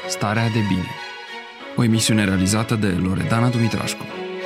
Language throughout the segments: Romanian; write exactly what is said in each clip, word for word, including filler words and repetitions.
Starea de bine. O emisiune realizată de Loredana Dumitrașcu.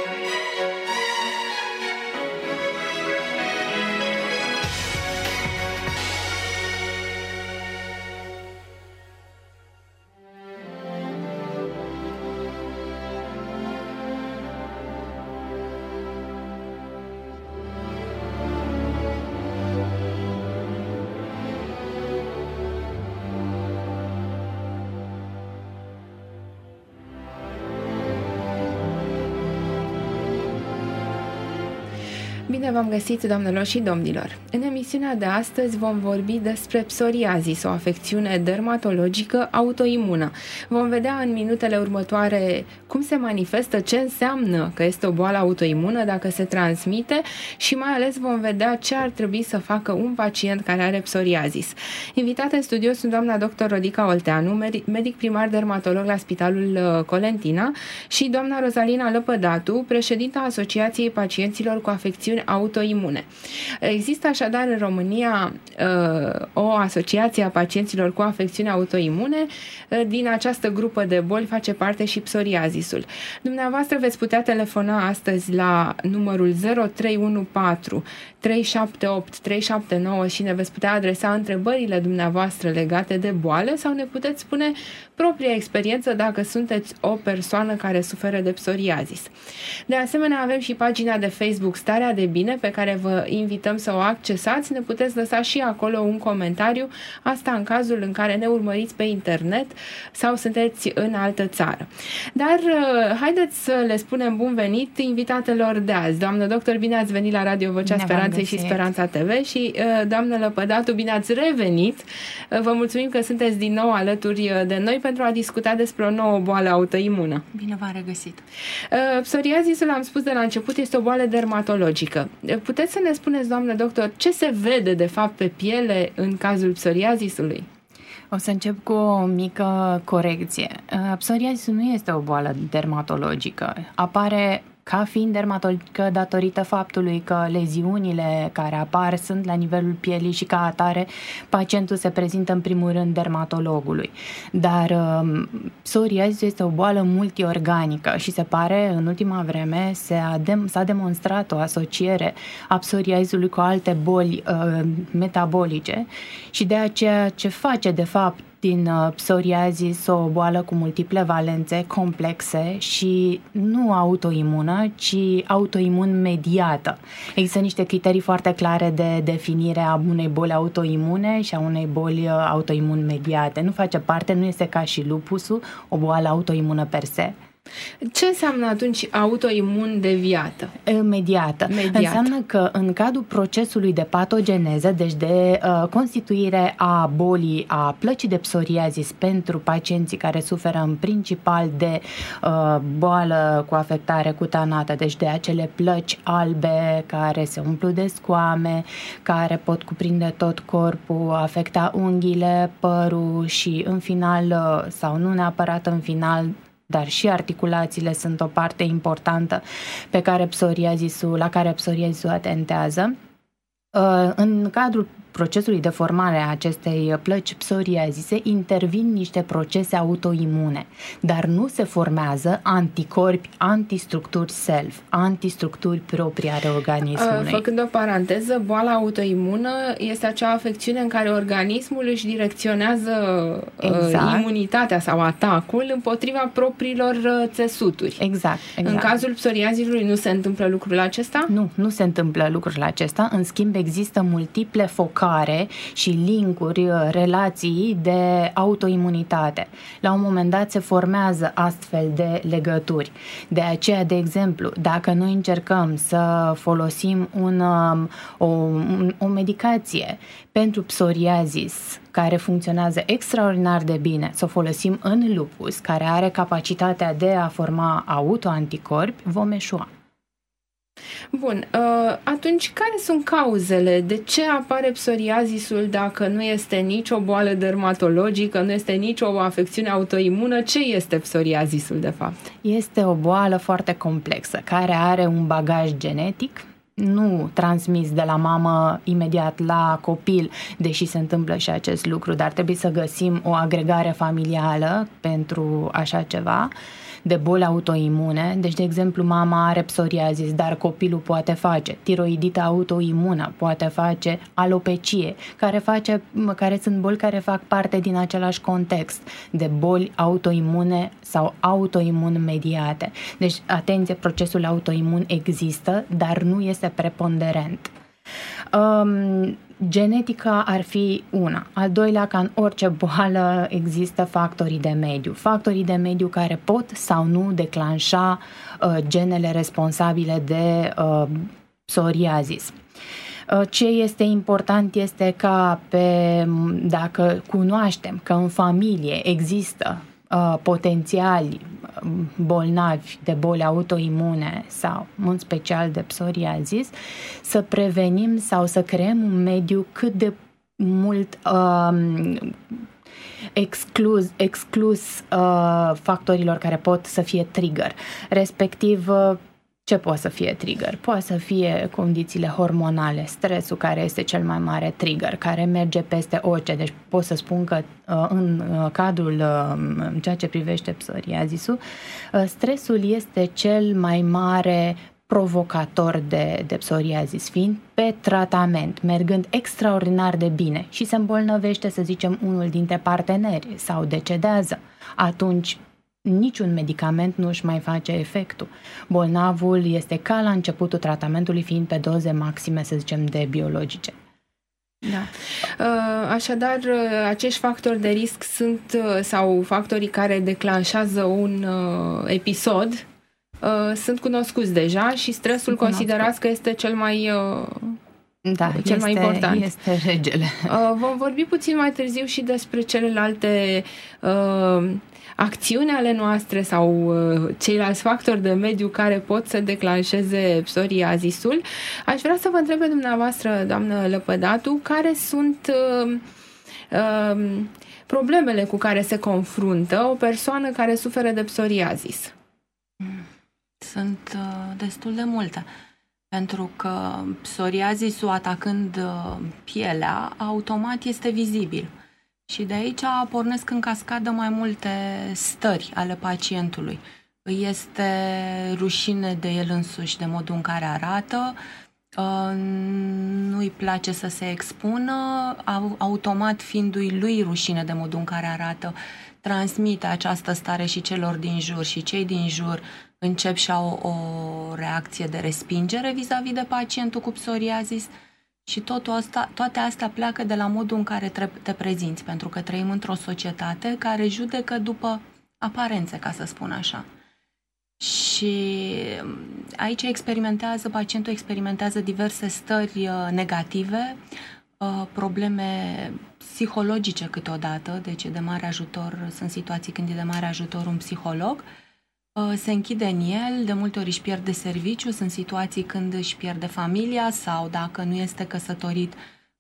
Bine v-am găsit, doamnelor și domnilor! În emisiunea de astăzi vom vorbi despre psoriazis, o afecțiune dermatologică autoimună. Vom vedea în minutele următoare cum se manifestă, ce înseamnă că este o boală autoimună, dacă se transmite și mai ales vom vedea ce ar trebui să facă un pacient care are psoriazis. Invitată în studio sunt doamna doctor Rodica Olteanu, medic primar dermatolog la Spitalul Colentina, și doamna Rozalina Lăpădatu, președinta Asociației Pacienților cu Afecțiuni autoimune. Există așadar în România o asociație a pacienților cu afecțiuni autoimune. Din această grupă de boli face parte și psoriazisul. Dumneavoastră veți putea telefona astăzi la numărul zero trei unu patru trei șapte opt trei șapte nouă și ne veți putea adresa întrebările dumneavoastră legate de boală sau ne puteți spune propria experiență dacă sunteți o persoană care suferă de psoriazis. De asemenea, avem și pagina de Facebook Starea de Bine, pe care vă invităm să o accesați. Ne puteți lăsa și acolo un comentariu, asta în cazul în care ne urmăriți pe internet sau sunteți în altă țară. Dar haideți să le spunem bun venit invitatelor de azi. Doamnă doctor, bine ați venit la Radio Vocea Speranței și Speranța T V și doamnă Lăpădatu, bine ați revenit. Vă mulțumim că sunteți din nou alături de noi pentru a discuta despre o nouă boală autoimună. Bine v-am regăsit. Psoriazisul, am spus de la început, este o boală dermatologică. Puteți să ne spuneți, doamnă doctor, ce se vede de fapt pe piele în cazul psoriazisului? O să încep cu o mică corecție. Psoriazisul nu este o boală dermatologică. Apare ca fiind dermatologică datorită faptului că leziunile care apar sunt la nivelul pielii și ca atare pacientul se prezintă în primul rând dermatologului. Dar um, psoriazisul este o boală multiorganică și se pare în ultima vreme s-a, dem- s-a demonstrat o asociere a psoriazisului cu alte boli uh, metabolice și de aceea ce face de fapt din psoriazis o boală cu multiple valențe complexe și nu autoimună, ci autoimun mediată. Există niște criterii foarte clare de definire a unei boli autoimune și a unei boli autoimun mediate. Nu face parte, nu este ca și lupusul, o boală autoimună per se. Ce înseamnă atunci autoimun deviată? Mediată. Mediată. Înseamnă că în cadrul procesului de patogeneză, deci de uh, constituire a bolii, a plăcii de psoriazis pentru pacienții care suferă în principal de uh, boală cu afectare cutanată, deci de acele plăci albe care se umplu de scoame, care pot cuprinde tot corpul, afecta unghiile, părul și în final, uh, sau nu neapărat în final, dar și articulațiile sunt o parte importantă pe care psoriazisul, la care psoriazisul atentează. În cadrul procesului de formare a acestei plăci psoriazise intervin niște procese autoimune, dar nu se formează anticorpi, antistructuri self, antistructuri proprii ale organismului. Făcând o paranteză, boala autoimună este acea afecțiune în care organismul își direcționează exact. imunitatea sau atacul împotriva propriilor țesuturi. Exact, exact. În cazul psoriazisului nu se întâmplă lucrul acesta? Nu, nu se întâmplă lucrul acesta. În schimb, există multiple focare și linkuri, relații de autoimunitate. La un moment dat se formează astfel de legături. De aceea, de exemplu, dacă noi încercăm să folosim un, o, o medicație pentru psoriazis care funcționează extraordinar de bine, să o folosim în lupus, care are capacitatea de a forma autoanticorpi, vom eșua. Bun, atunci care sunt cauzele? De ce apare psoriazisul dacă nu este nici o boală dermatologică, nu este nici o afecțiune autoimună? Ce este psoriazisul de fapt? Este o boală foarte complexă, care are un bagaj genetic, nu transmis de la mamă imediat la copil, deși se întâmplă și acest lucru, dar trebuie să găsim o agregare familială pentru așa ceva, de boli autoimune. Deci, de exemplu, mama are psoriazis, dar copilul poate face tiroidită autoimună, poate face alopecie, care, face, care sunt boli care fac parte din același context de boli autoimune sau autoimun mediate. Deci, atenție, procesul autoimun există, dar nu este preponderent. Um, Genetica ar fi una. Al doilea, ca în orice boală există factorii de mediu. Factorii de mediu care pot sau nu declanșa uh, genele responsabile de uh, psoriazis. Uh, ce este important este ca pe, dacă cunoaștem că în familie există uh, potențiali bolnavi de boli autoimune sau în special de psoriazis, să prevenim sau să creăm un mediu cât de mult uh, exclus, exclus uh, factorilor care pot să fie trigger, respectiv uh, ce poate să fie trigger? Poate să fie condițiile hormonale, stresul care este cel mai mare trigger, care merge peste orice. Deci pot să spun că în cadrul, în ceea ce privește psoriazisul, stresul este cel mai mare provocator de, de psoriazis, fiind pe tratament, mergând extraordinar de bine și se îmbolnăvește, să zicem, unul dintre parteneri sau decedează. Atunci niciun medicament nu își mai face efectul. Bolnavul este ca la începutul tratamentului, fiind pe doze maxime, să zicem, de biologice. Da. Așadar, acești factori de risc sunt, sau factorii care declanșează un episod, sunt cunoscuți deja și stresul considerați că este cel mai Da, cel este, mai important. Este regele. Vom vorbi puțin mai târziu și despre celelalte uh, acțiuni ale noastre sau uh, ceilalți factori de mediu care pot să declanșeze psoriazisul. Aș vrea să vă întreb pe dumneavoastră, doamnă Lepădatu, care sunt uh, uh, problemele cu care se confruntă o persoană care suferă de psoriazis? Sunt uh, destul de multe. Pentru că psoriazisul, atacând pielea, automat este vizibil. Și de aici pornesc în cascadă mai multe stări ale pacientului. Îi este rușine de el însuși, de modul în care arată, nu-i place să se expună, automat fiindu-i lui rușine de modul în care arată, transmite această stare și celor din jur și cei din jur încep și au o, o reacție de respingere vis-a-vis de pacientul cu psoriazis și totul asta, toate astea pleacă de la modul în care te prezinți, pentru că trăim într-o societate care judecă după aparențe, ca să spun așa. Și aici experimentează, pacientul experimentează diverse stări negative, probleme psihologice câteodată, deci e de mare ajutor, sunt situații când e de mare ajutor un psiholog, se închide în el, de multe ori își pierde serviciu, sunt situații când își pierde familia sau dacă nu este căsătorit,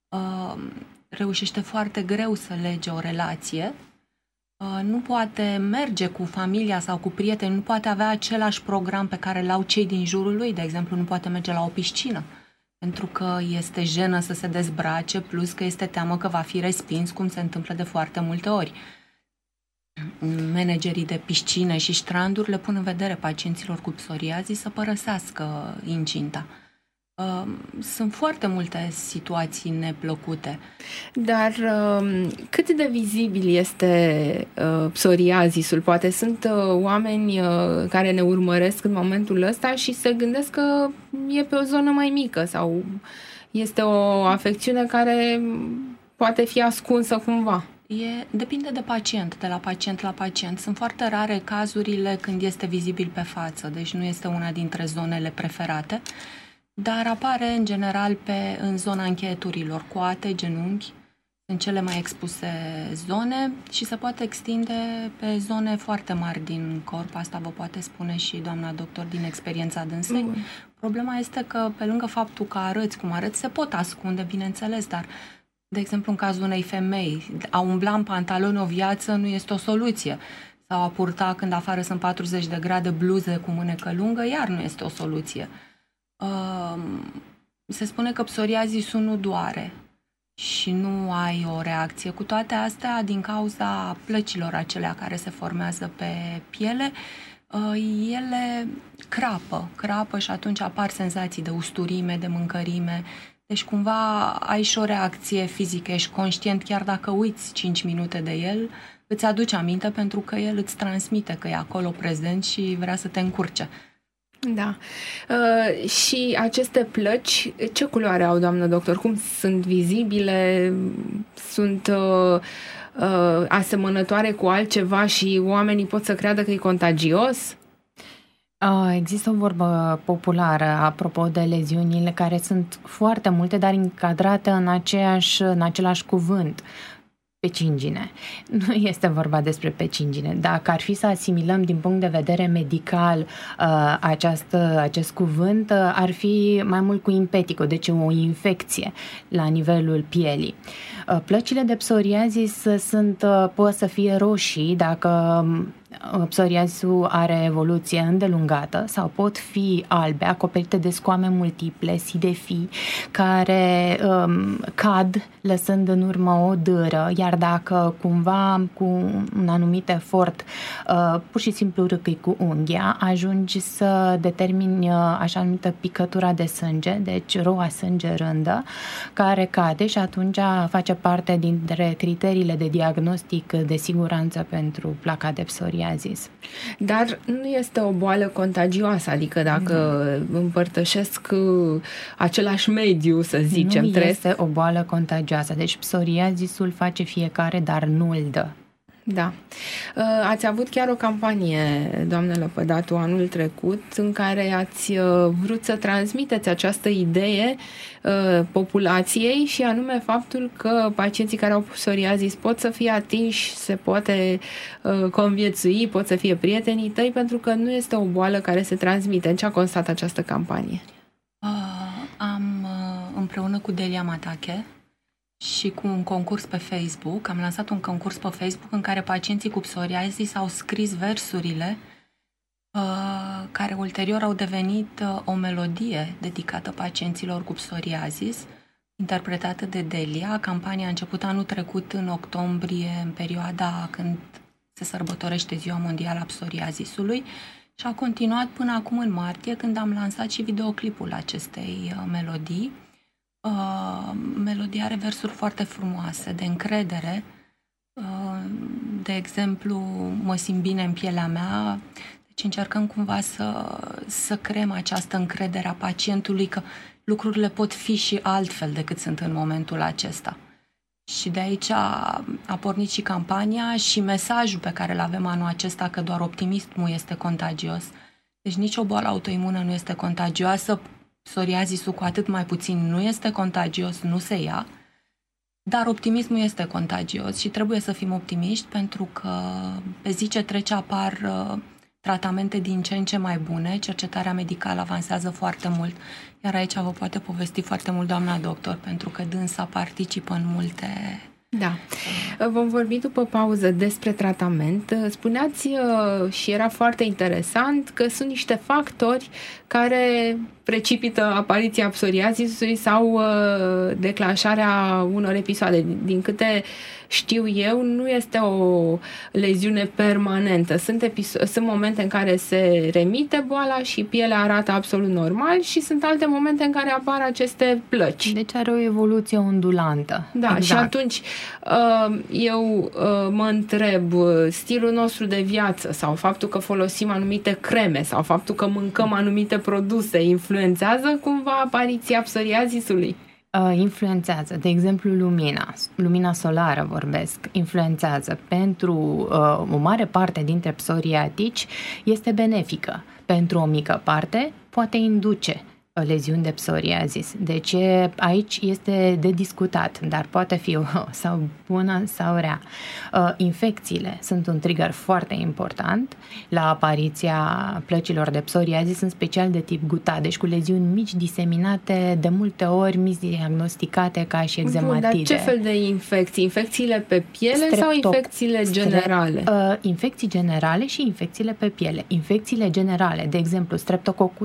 reușește foarte greu să lege o relație, nu poate merge cu familia sau cu prieteni, nu poate avea același program pe care l-au cei din jurul lui, de exemplu, nu poate merge la o piscină, pentru că este jenă să se dezbrace, plus că este teamă că va fi respins, cum se întâmplă de foarte multe ori. Managerii de piscine și stranduri le pun în vedere pacienților cu psoriazis să părăsească incinta. Sunt foarte multe situații neplăcute. Dar cât de vizibil este psoriazisul? Poate sunt oameni care ne urmăresc în momentul ăsta și se gândesc că e pe o zonă mai mică sau este o afecțiune care poate fi ascunsă cumva. E, depinde de pacient, de la pacient la pacient. Sunt foarte rare cazurile când este vizibil pe față, deci nu este una dintre zonele preferate, dar apare în general pe, în zona încheieturilor, coate, genunchi, sunt cele mai expuse zone și se poate extinde pe zone foarte mari din corp, asta vă poate spune și doamna doctor din experiența dânsei. Mm. Problema este că pe lângă faptul că arăți cum arăți, se pot ascunde, bineînțeles, dar de exemplu, în cazul unei femei, a umbla în pantaloni o viață nu este o soluție. Sau a purta, când afară sunt patruzeci de grade, bluze cu mânecă lungă, iar nu este o soluție. Se spune că psoriazisul nu doare și nu ai o reacție. Cu toate astea, din cauza plăcilor acelea care se formează pe piele, ele crapă, crapă și atunci apar senzații de usturime, de mâncărime. Deci cumva ai și o reacție fizică, ești conștient chiar dacă uiți cinci minute de el, îți aduce aminte pentru că el îți transmite că e acolo prezent și vrea să te încurce. Da. Uh, și aceste plăci, ce culoare au, doamnă doctor? Cum sunt vizibile? Sunt uh, uh, asemănătoare cu altceva și oamenii pot să creadă că e contagios? Există o vorbă populară apropo de leziunile care sunt foarte multe, dar încadrate în, aceeași, în același cuvânt. Pecingine. Nu este vorba despre pecingine. Dacă ar fi să asimilăm din punct de vedere medical uh, această, acest cuvânt, uh, ar fi mai mult cu impetico, deci o infecție la nivelul pielii. Uh, plăcile de psoriazis sunt, uh, pot să fie roșii dacă psoriazisul are evoluție îndelungată sau pot fi albe, acoperite de scoame multiple, sidefii, care um, cad lăsând în urmă o dâră, iar dacă cumva cu un anumit efort uh, pur și simplu râcâi cu unghia, ajungi să determini uh, așa numită picătura de sânge, deci roa sânge rândă, care cade și atunci face parte dintre criteriile de diagnostic de siguranță pentru placa de psoriazis. Dar nu este o boală contagioasă, adică dacă nu împărtășesc același mediu, să zicem. Nu trebuie... este o boală contagioasă, deci psoriazisul face fiecare, dar nu îl dă. Da. Ați avut chiar o campanie, doamnă Lăpădatu, anul trecut, în care ați vrut să transmiteți această idee populației și anume faptul că pacienții care au psoriazis pot să fie atinși, se poate conviețui, pot să fie prietenii tăi, pentru că nu este o boală care se transmite. În ce a constat această campanie? Uh, am, împreună cu Delia Matache, și cu un concurs pe Facebook, am lansat un concurs pe Facebook în care pacienții cu psoriazis au scris versurile uh, care ulterior au devenit uh, o melodie dedicată pacienților cu psoriazis, interpretată de Delia. Campania a început anul trecut în octombrie, în perioada când se sărbătorește Ziua Mondială a Psoriazisului, și a continuat până acum în martie, când am lansat și videoclipul acestei uh, melodii. Uh, melodia are versuri foarte frumoase, de încredere. Uh, de exemplu, mă simt bine în pielea mea. Deci încercăm cumva să, să creăm această încredere a pacientului că lucrurile pot fi și altfel decât sunt în momentul acesta. Și de aici a, a pornit și campania și mesajul pe care îl avem anul acesta, că doar optimismul este contagios. Deci nicio boală autoimună nu este contagioasă. Psoriazisul cu atât mai puțin nu este contagios, nu se ia, dar optimismul este contagios și trebuie să fim optimiști, pentru că pe zi ce trece apar uh, tratamente din ce în ce mai bune, cercetarea medicală avansează foarte mult, iar aici vă poate povesti foarte mult doamna doctor, pentru că dânsa participă în multe... Da. Vom vorbi după pauză despre tratament. Spuneați, și era foarte interesant, că sunt niște factori care precipită apariția psoriazisului sau declanșarea unor episoade. Din câte știu eu, nu este o leziune permanentă. Sunt, episo- sunt momente în care se remite boala și pielea arată absolut normal și sunt alte momente în care apar aceste plăci. Deci are o evoluție ondulantă. Da, exact. Și atunci eu mă întreb, stilul nostru de viață sau faptul că folosim anumite creme sau faptul că mâncăm anumite produse influențează cumva apariția psoriazisului? Influențează, de exemplu, lumina, lumina solară vorbesc, influențează. Pentru uh, o mare parte dintre psoriatici este benefică, pentru o mică parte poate induce leziuni de psoriazis. Deci aici este de discutat, dar poate fi o, sau bună sau rea. Infecțiile sunt un trigger foarte important la apariția plăcilor de psoriazis, în special de tip guta, deci cu leziuni mici diseminate, de multe ori misdiagnosticate ca și exematide. Bun, dar ce fel de infecții? Infecțiile pe piele Streptop, sau infecțiile generale? Strep, uh, infecții generale și infecțiile pe piele. Infecțiile generale, de exemplu, streptococul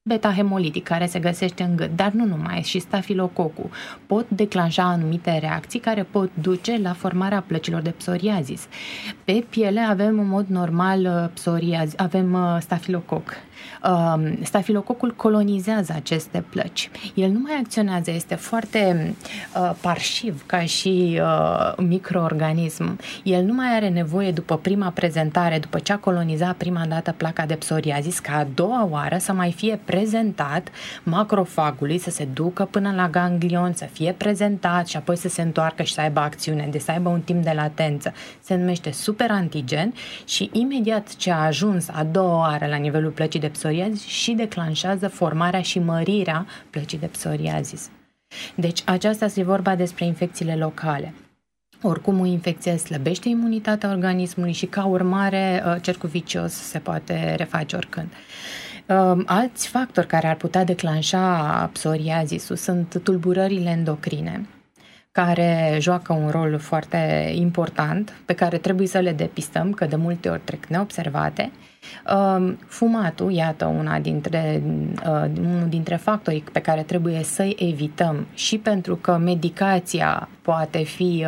beta-hemolitic care se găsește în gât, dar nu numai, și stafilococul pot declanșa anumite reacții care pot duce la formarea plăcilor de psoriazis. Pe piele avem în mod normal psoriazis, avem stafilococ. Stafilococul colonizează aceste plăci. El nu mai acționează, este foarte uh, parșiv ca și uh, microorganism. El nu mai are nevoie după prima prezentare, după ce a colonizat prima dată placa de psoriazis, ca a doua oară să mai fie prezentat macrofagului, să se ducă până la ganglion, să fie prezentat și apoi să se întoarcă și să aibă acțiune, de să aibă un timp de latență. Se numește superantigen și imediat ce a ajuns a doua oară la nivelul plăcii de psoriazis și declanșează formarea și mărirea plăcii de psoriazis. Deci aceasta este vorba despre infecțiile locale. Oricum, o infecție slăbește imunitatea organismului și ca urmare cercul vicios se poate reface oricând. Alți factori care ar putea declanșa psoriazisul sunt tulburările endocrine, care joacă un rol foarte important, pe care trebuie să le depistăm, că de multe ori trec neobservate. Fumatul, iată, una dintre, unul dintre factorii pe care trebuie să-i evităm, și pentru că medicația poate fi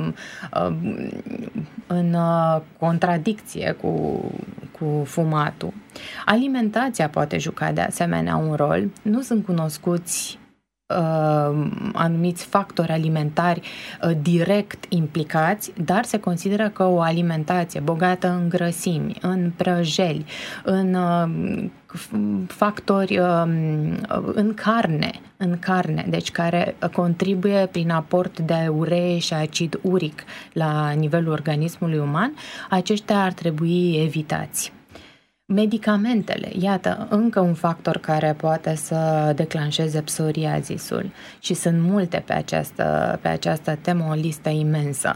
în contradicție cu, cu fumatul. Alimentația poate juca de asemenea un rol. Nu sunt cunoscuți Uh, anumiți factori alimentari uh, direct implicați, dar se consideră că o alimentație bogată în grăsimi, în prăjeli, în uh, factori uh, în carne, în carne, deci care contribuie prin aport de uree și acid uric la nivelul organismului uman, aceștia ar trebui evitați. Medicamentele, iată, încă un factor care poate să declanșeze psoriazisul, și sunt multe pe această, pe această temă, o listă imensă.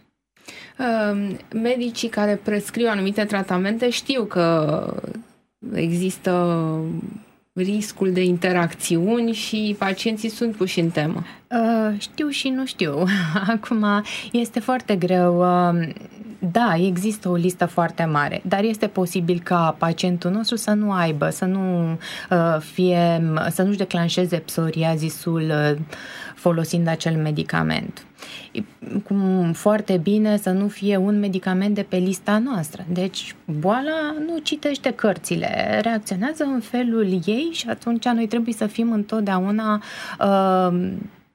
Medicii care prescriu anumite tratamente știu că există riscul de interacțiuni și pacienții sunt puși în temă. Știu și nu știu. Acum este foarte greu. Da, există o listă foarte mare, dar este posibil ca pacientul nostru să nu aibă, să nu fie, să nu-și declanșeze psoriazisul folosind acel medicament. Cum foarte bine să nu fie un medicament de pe lista noastră. Deci boala nu citește cărțile, reacționează în felul ei și atunci noi trebuie să fim întotdeauna uh,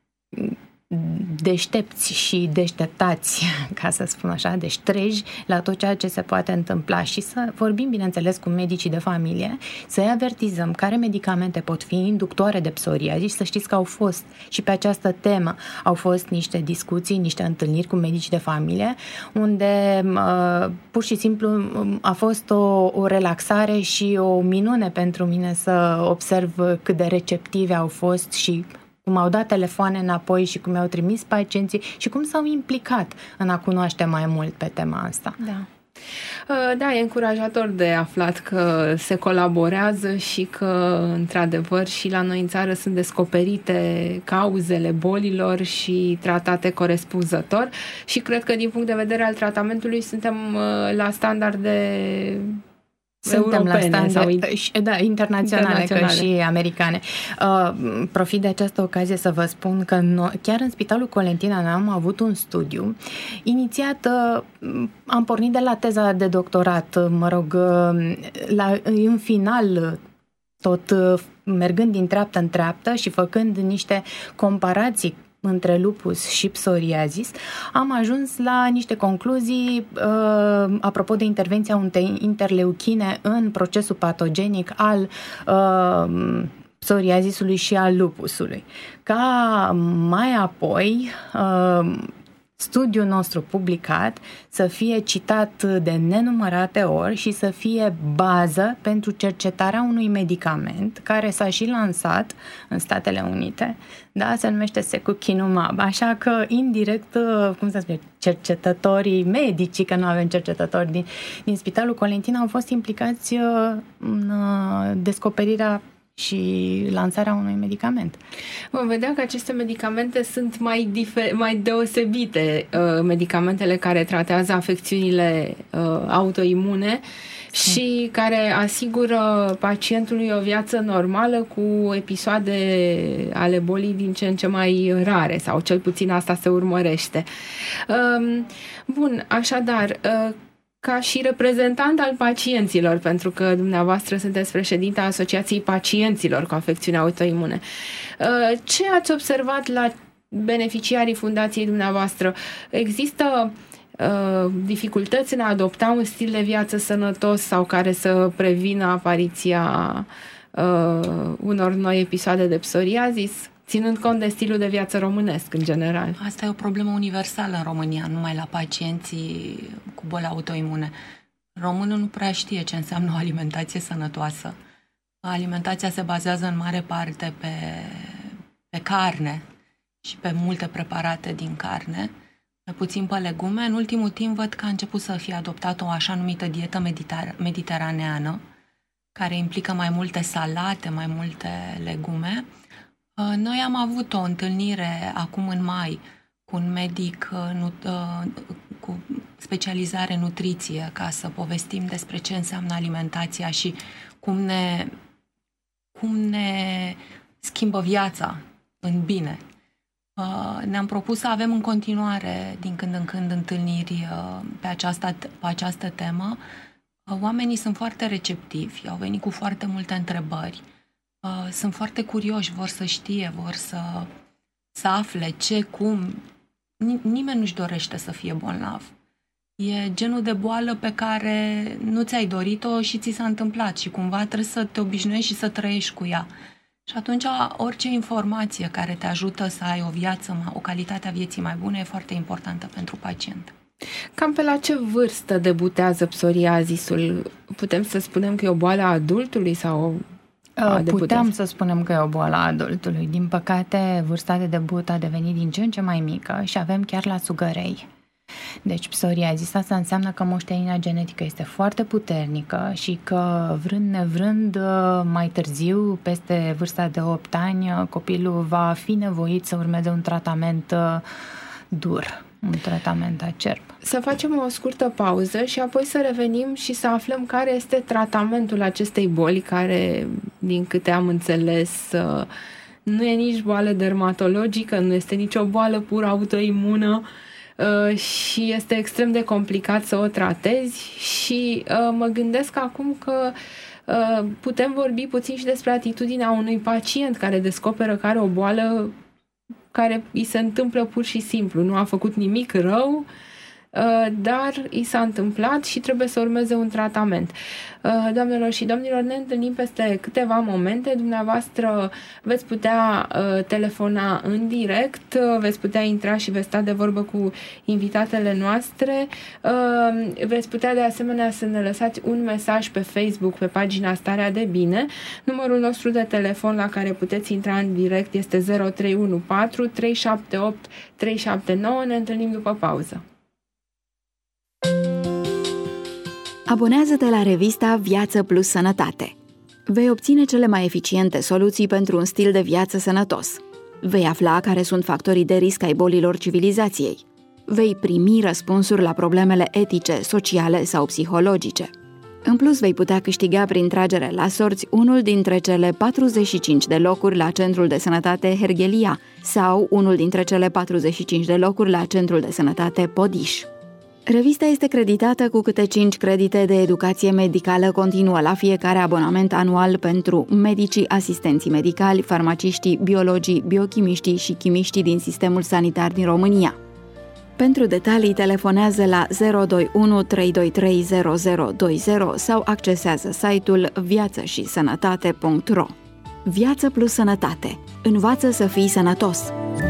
deștepți și deșteptați, ca să spun așa, deci treji la tot ceea ce se poate întâmpla și să vorbim, bineînțeles, cu medicii de familie, să-i avertizăm care medicamente pot fi inductoare de psoriazis. Să știți că au fost și pe această temă au fost niște discuții, niște întâlniri cu medici de familie, unde uh, pur și simplu a fost o, o relaxare și o minune pentru mine să observ cât de receptive au fost și cum au dat telefoane înapoi și cum i-au trimis pacienții și cum s-au implicat în a cunoaște mai mult pe tema asta. Da. Da, e încurajator de aflat că se colaborează și că, într-adevăr, și la noi în țară sunt descoperite cauzele bolilor și tratate corespunzător și cred că, din punct de vedere al tratamentului, suntem la standarde Suntem europene, la standarde, sau da, internaționale, internaționale. Că și americane. Uh, profit de această ocazie să vă spun că noi, chiar în Spitalul Colentina noi am avut un studiu. Inițiat, uh, am pornit de la teza de doctorat, mă rog, uh, la, în final, tot uh, mergând din treaptă în treaptă și făcând niște comparații între lupus și psoriazis, am ajuns la niște concluzii uh, apropo de intervenția unei interleuchine în procesul patogenic al uh, psoriazisului și al lupusului. Ca mai apoi uh, studiul nostru publicat să fie citat de nenumărate ori și să fie bază pentru cercetarea unui medicament care s-a și lansat în Statele Unite, da, se numește secukinumab. Așa că, indirect, cum să spun, cercetătorii medicii, că nu avem cercetători din, din Spitalul Colentina, au fost implicați în descoperirea și lansarea unui medicament. Vom vedea că aceste medicamente sunt mai, difer- mai deosebite, uh, medicamentele care tratează afecțiunile uh, autoimune și care asigură pacientului o viață normală cu episoade ale bolii din ce în ce mai rare, sau cel puțin asta se urmărește. Uh, bun, așadar, uh, ca și reprezentant al pacienților, pentru că dumneavoastră sunteți președinta Asociației Pacienților cu Afecțiuni Autoimune, ce ați observat la beneficiarii fundației dumneavoastră? Există uh, dificultăți în a adopta un stil de viață sănătos sau care să prevină apariția uh, unor noi episoade de psoriazis, ținând cont de stilul de viață românesc în general? Asta e o problemă universală în România, numai la pacienții cu boli autoimune. Românul nu prea știe ce înseamnă o alimentație sănătoasă. Alimentația se bazează în mare parte pe, pe carne și pe multe preparate din carne, mai puțin pe legume. În ultimul timp văd că a început să fie adoptată o așa numită dietă mediter- mediteraneană, care implică mai multe salate, mai multe legume. Noi am avut o întâlnire acum în mai cu un medic cu specializare în nutriție ca să povestim despre ce înseamnă alimentația și cum ne, cum ne schimbă viața în bine. Ne-am propus să avem în continuare din când în când întâlniri pe această, pe această temă. Oamenii sunt foarte receptivi, au venit cu foarte multe întrebări. Sunt foarte curioși, vor să știe, vor să, să afle ce, cum. Nimeni nu-și dorește să fie bolnav. E genul de boală pe care nu ți-ai dorit-o și ți s-a întâmplat și cumva trebuie să te obișnuiești și să trăiești cu ea. Și atunci orice informație care te ajută să ai o viață, o calitate a vieții mai bună e foarte importantă pentru pacient. Cam pe la ce vârstă debutează psoriazisul? Putem să spunem că e o boală a adultului sau... Putem să spunem că e o boală a adultului. Din păcate, vârsta de debut a devenit din ce în ce mai mică și avem chiar la sugărei. Deci psoriazis, asta înseamnă că moștenirea genetică este foarte puternică și că vrând nevrând, mai târziu, peste vârsta de opt ani, copilul va fi nevoit să urmeze un tratament dur, un tratament acerb. Să facem o scurtă pauză și apoi să revenim și să aflăm care este tratamentul acestei boli, care, din câte am înțeles, nu e nici boală dermatologică, nu este nicio boală pur autoimună și este extrem de complicat să o tratezi și mă gândesc acum că putem vorbi puțin și despre atitudinea unui pacient care descoperă că are o boală care îi se întâmplă pur și simplu. Nu a făcut nimic rău, dar i s-a întâmplat și trebuie să urmeze un tratament. Doamnelor și domnilor, ne întâlnim peste câteva momente. Dumneavoastră veți putea telefona în direct, veți putea intra și veți sta de vorbă cu invitatele noastre. Veți putea de asemenea să ne lăsați un mesaj pe Facebook, pe pagina Starea de Bine. Numărul nostru de telefon la care puteți intra în direct este zero trei unu patru trei șapte opt trei șapte nouă. Ne întâlnim după pauză. Abonează-te la revista Viață Plus Sănătate. Vei obține cele mai eficiente soluții pentru un stil de viață sănătos. Vei afla care sunt factorii de risc ai bolilor civilizației. Vei primi răspunsuri la problemele etice, sociale sau psihologice. În plus, vei putea câștiga prin tragere la sorți unul dintre cele patruzeci și cinci de locuri la Centrul de Sănătate Herghelia sau unul dintre cele patruzeci și cinci de locuri la Centrul de Sănătate Podiș. Revista este creditată cu câte cinci credite de educație medicală continuă la fiecare abonament anual pentru medicii, asistenții medicali, farmaciștii, biologii, biochimiștii și chimiștii din sistemul sanitar din România. Pentru detalii, telefonează la zero doi unu trei doi trei zero zero doi zero sau accesează site-ul viață și sănătate punct ro. Viață plus sănătate. Învață să fii sănătos!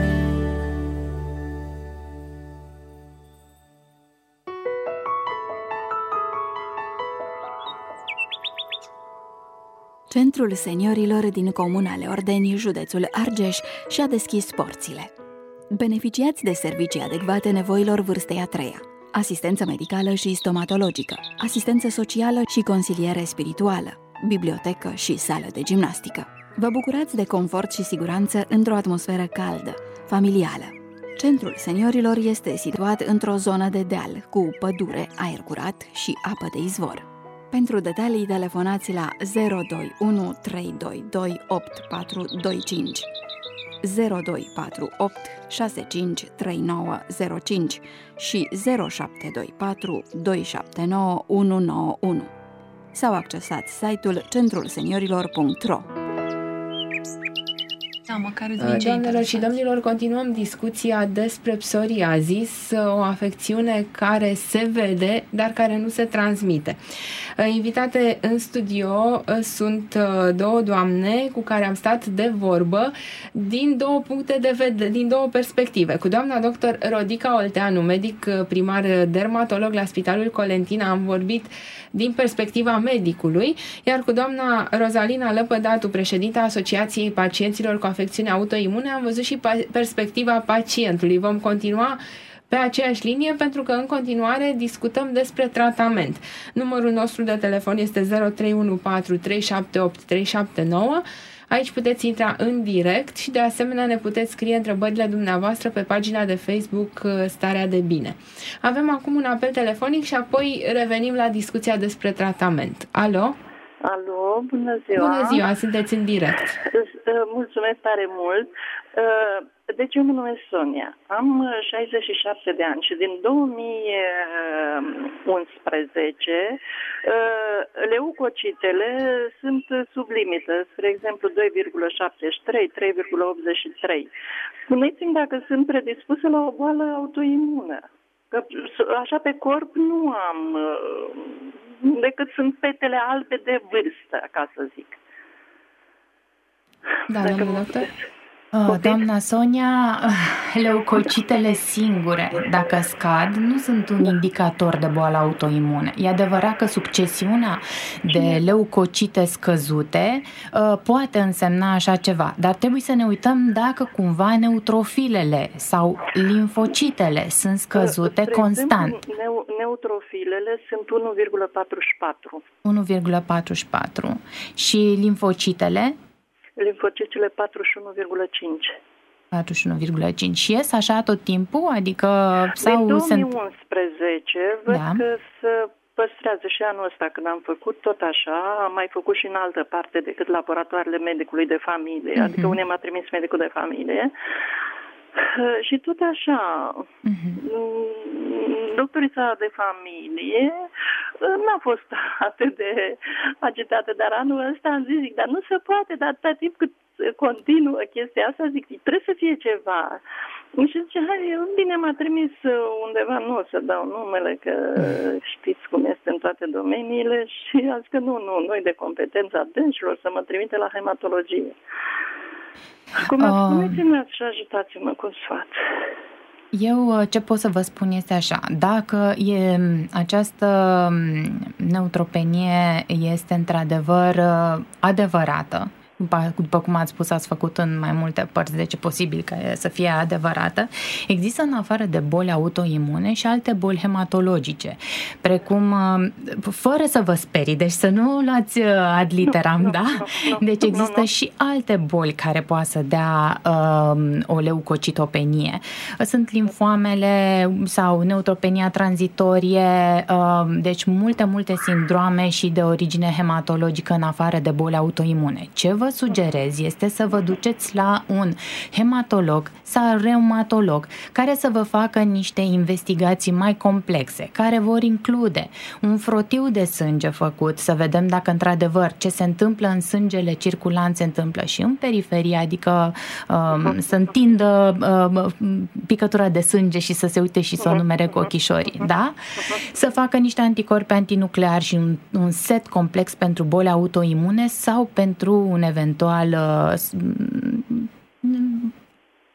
Centrul seniorilor din Comuna Leordeni, județul Argeș, și-a deschis porțile. Beneficiați de servicii adecvate nevoilor vârstei a treia, asistență medicală și stomatologică, asistență socială și consiliere spirituală, bibliotecă și sală de gimnastică. Vă bucurați de confort și siguranță într-o atmosferă caldă, familială. Centrul seniorilor este situat într-o zonă de deal, cu pădure, aer curat și apă de izvor. Pentru detalii, telefonați la zero doi unu trei doi doi opt patru doi cinci, zero doi patru opt șase cinci trei nouă zero cinci și zero șapte doi patru doi șapte nouă unu nouă unu sau accesați site-ul centrul seniorilor punct ro. Da, măcar Doamnelor și domnilor, continuăm discuția despre psoriazis, o afecțiune care se vede, dar care nu se transmite. Invitate în studio sunt două doamne cu care am stat de vorbă din două puncte de vedere, din două perspective. Cu doamna doctor Rodica Olteanu, medic primar dermatolog la Spitalul Colentina, am vorbit din perspectiva medicului, iar cu doamna Rozalina Lăpădatu, președinta Asociației Pacienților cu Afecțiuni Autoimune, am văzut și perspectiva pacientului. Vom continua pe aceeași linie pentru că în continuare discutăm despre tratament. Numărul nostru de telefon este zero trei unu patru trei șapte opt trei șapte nouă. Aici puteți intra în direct și de asemenea ne puteți scrie întrebările dumneavoastră pe pagina de Facebook Starea de Bine. Avem acum un apel telefonic și apoi revenim la discuția despre tratament. Alo? Alo, bună ziua! Bună ziua, sunteți în direct. Mulțumesc tare mult! Deci eu mă numesc Sonia. Am șaizeci și șapte de ani și din două mii unsprezece leucocitele sunt sub limită, spre exemplu doi virgulă șaptezeci și trei, trei virgulă optzeci și trei. Spuneți-mi dacă sunt predispusă la o boală autoimună. Că așa pe corp nu am, decât sunt petele albe de vârstă, ca să zic. Da, domnul doctor? Uh, doamna Sonia, leucocitele singure, dacă scad, nu sunt un indicator de boală autoimune. E adevărat că succesiunea de leucocite scăzute uh, poate însemna așa ceva, dar trebuie să ne uităm dacă cumva neutrofilele sau limfocitele sunt scăzute Spre constant. Exemplu, neu- neutrofilele sunt unu virgulă patruzeci și patru. unu virgulă patruzeci și patru. Și limfocitele? Limfocitele patruzeci și unu virgulă cinci. patruzeci și unu virgulă cinci. Și ies așa tot timpul? Adică sau din două mii sunt... unsprezece văd Da. că se păstrează și anul ăsta când am făcut tot așa, am mai făcut și în altă parte decât laboratoarele medicului de familie, Mhm. adică unde m-a trimis medicul de familie. Și tot așa, Mhm. doctorița de familie n-a fost atât de agitată, dar anul ăsta am zis, zic, dar nu se poate, dar atâta timp cât continuă chestia asta, zic, trebuie să fie ceva. Și zice, hai, bine, m-a trimis undeva, nu o să dau numele, că știți cum este în toate domeniile, și a zis că nu, nu, noi de competența dânșilor să mă trimite la hematologie. Acum, Uh. spuneți-mi și ajutați-mă cu sfat. Eu ce pot să vă spun este așa, dacă e, această neutropenie este într-adevăr adevărată, după cum ați spus, ați făcut în mai multe părți, deci e posibil ca să fie adevărată, există în afară de boli autoimune și alte boli hematologice, precum, fără să vă sperii, deci să nu luați ad literam, da? Deci există și alte boli care poate să dea um, o leucocitopenie. Sunt limfoamele sau neutropenia tranzitorie, um, deci multe, multe sindrome și de origine hematologică în afară de boli autoimune. Ce vă sugerez este să vă duceți la un hematolog sau reumatolog care să vă facă niște investigații mai complexe, care vor include un frotiu de sânge făcut, să vedem dacă într-adevăr ce se întâmplă în sângele circulant se întâmplă și în periferie, adică um, să întindă um, picătura de sânge și să se uite și să o numere cu ochișorii, da? Să facă niște anticorpi antinucleari și un, un set complex pentru boli autoimune sau pentru un eventual uh,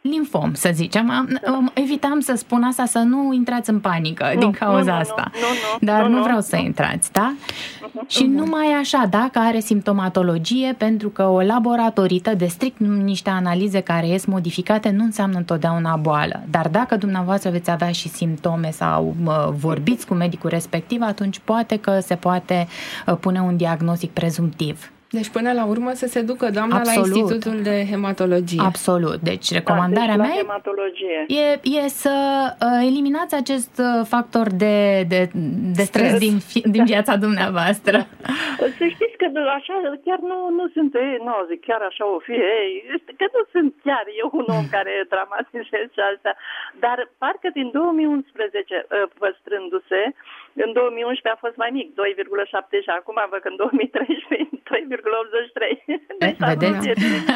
limfom, să zicem. Da. Evitam să spun asta, să nu intrați în panică nu, din cauza nu, asta. Nu, nu, nu, Dar nu, nu vreau nu, să nu. intrați, da? Uh-huh, Și uh-huh. numai așa, dacă are simptomatologie, pentru că o laboratorită de strict niște analize care ies modificate nu înseamnă întotdeauna boală. Dar dacă dumneavoastră veți avea și simptome sau mă, vorbiți cu medicul respectiv, atunci poate că se poate pune un diagnostic prezumtiv. Deci până la urmă să se ducă doamna Absolut. la Institutul de Hematologie. Absolut. Deci recomandarea da, deci mea hematologie. e, e să uh, eliminați acest uh, factor de, de, de stres, stres. Din, fi, din viața dumneavoastră. Să știți că așa chiar nu, nu sunt, ei, nu zic chiar așa o fi, ei, că nu sunt chiar eu un om care dramatizeze asta, dar parcă din două mii unsprezece păstrându-se, în două mii unsprezece a fost mai mic, doi virgulă șapte și acum văd că în două mii treisprezece trei virgulă optzeci și trei. Deci vedeți?